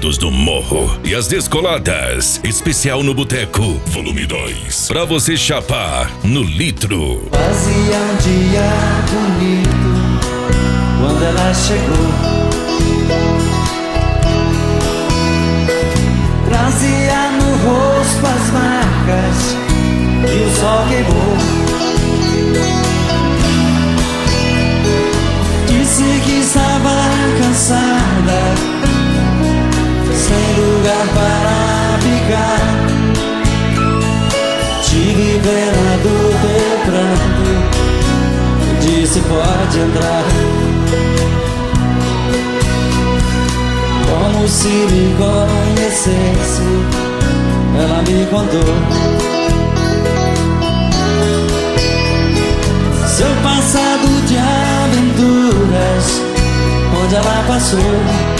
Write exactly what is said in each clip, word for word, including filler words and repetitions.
descolados do morro e as descoladas. Especial no Boteco, volume dois. Pra você chapar no litro. Fazia um dia bonito quando ela chegou. Trazia no rosto as marcas que o sol queimou. Disse que estava cansada, sem lugar para ficar. Tive pena do teu pranto, disse pode entrar. Como se me conhecesse, ela me contou seu passado de aventuras, onde ela passou.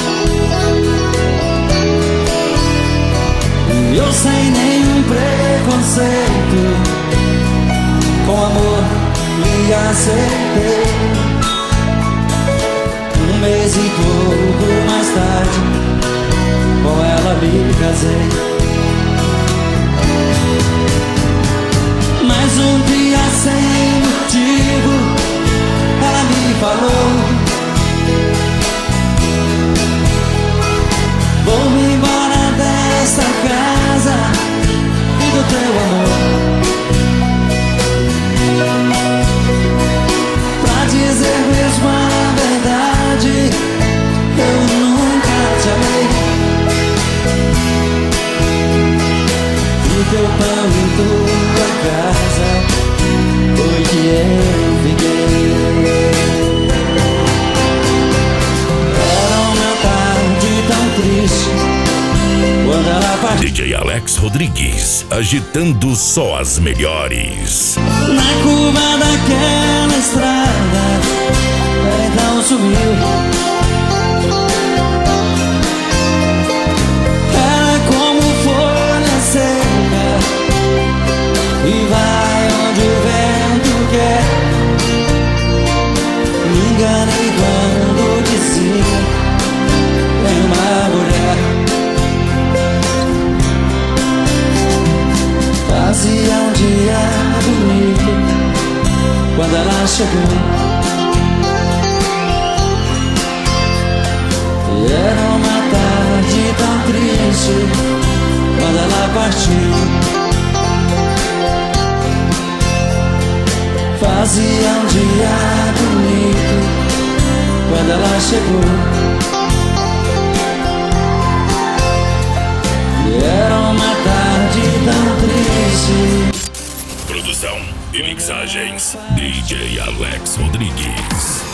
E eu sem nenhum preconceito, com amor lhe aceitei. Um mês e pouco mais tarde, com ela me casei. Mas um dia sem motivo, ela me falou: vou-me embora desta casa e do teu amor. Pra dizer mesmo a verdade, eu nunca te amei. O teu pão e tua casa foi que eu fiquei. Era uma tarde tão triste quando ela partiu. D J Alex Rodrigues, agitando só as melhores. Na curva daquela estrada, então sumiu. Era como folha seca e vai onde o vento quer. Me enganei quando dizia tem uma mulher. Fazia um dia bonito quando ela chegou. E era uma tarde tão triste quando ela partiu. Fazia um dia bonito quando ela chegou. E era uma tarde tão triste. Produção e mixagens D J Alex Rodrigues.